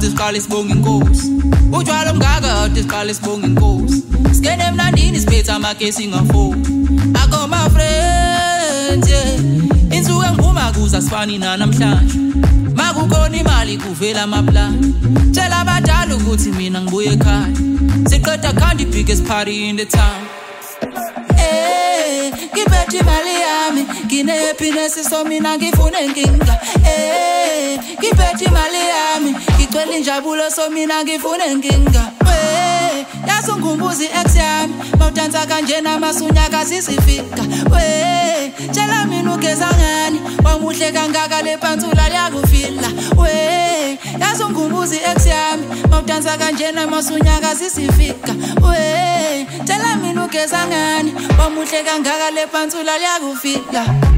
isiqala isibonga inkosi utshwala omngaka isiqala isibonga inkosi skene mnandini siphetha amagesi ngafoni ako my friends yeah insuku engivuma kuza sifani namhlanje makukhona imali kuvela amaplani tshela abadala ukuthi mina ngibuye ekhaya siqeda khandi biggest party in the town ngiphethe imali yami ngine-happiness so mina ngifuna inkinga ngiphethe imali yami ngicwele injabulo so mina ngifuna inkinga yasungumbuzi ex yami mawudansa kanjena masunyaka sisifika tshela mina ugeza ngani wamuhle kangaka le phantsula liyakufila yasungumbuzi ex yami mawudansa kanjena masunyaka sisifika tshela mina ugeza ngani wamuhle kangaka le phantsula liyakufila